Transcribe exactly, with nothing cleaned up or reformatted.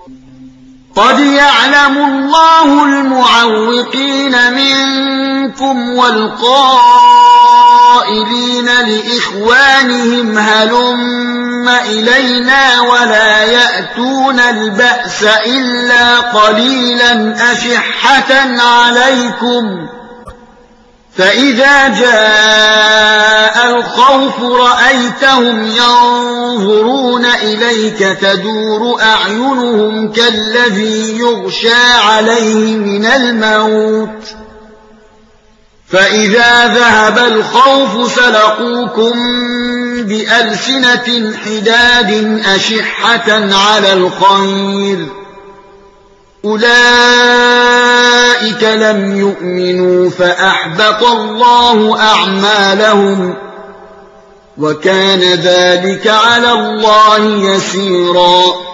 قد يعلم الله المعوقين منكم والقائلين لإخوانهم هلم إلينا ولا يأتون البأس إلا قليلا أشحة عليكم فإذا جاء الخوف رأيتهم ينظرون إليك تدور أعينهم كالذي يغشى عليه من الموت فإذا ذهب الخوف سلقوكم بألسنة حداد أشحة على الخير أولئك لم يؤمنوا فأحبط الله أعمالهم وكان ذلك على الله يسيرا